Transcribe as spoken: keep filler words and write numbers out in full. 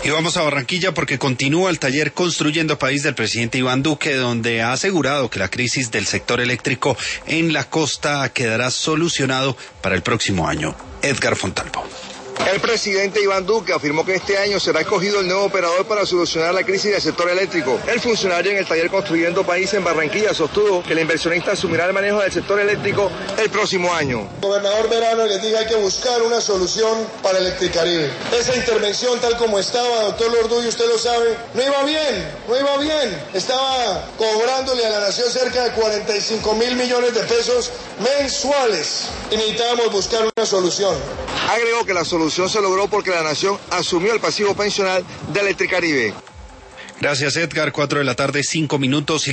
Y vamos a Barranquilla porque continúa el taller Construyendo País del presidente Iván Duque, donde ha asegurado que la crisis del sector eléctrico en la costa quedará solucionado para el próximo año. Edgar Fontalvo. El presidente Iván Duque afirmó que este año será escogido el nuevo operador para solucionar la crisis del sector eléctrico. El funcionario en el taller Construyendo País en Barranquilla sostuvo que el inversionista asumirá el manejo del sector eléctrico el próximo año. Gobernador Verano les dije hay que buscar una solución para Electricaribe. Esa intervención tal como estaba, doctor Lorduy, usted lo sabe, no iba bien, no iba bien. Estaba cobrándole a la nación cerca de cuarenta y cinco mil millones de pesos mensuales y necesitábamos buscar una solución. Agregó que la solución se logró porque la nación asumió el pasivo pensional de Electricaribe. Gracias, Edgar. Cuatro de la tarde, cinco minutos.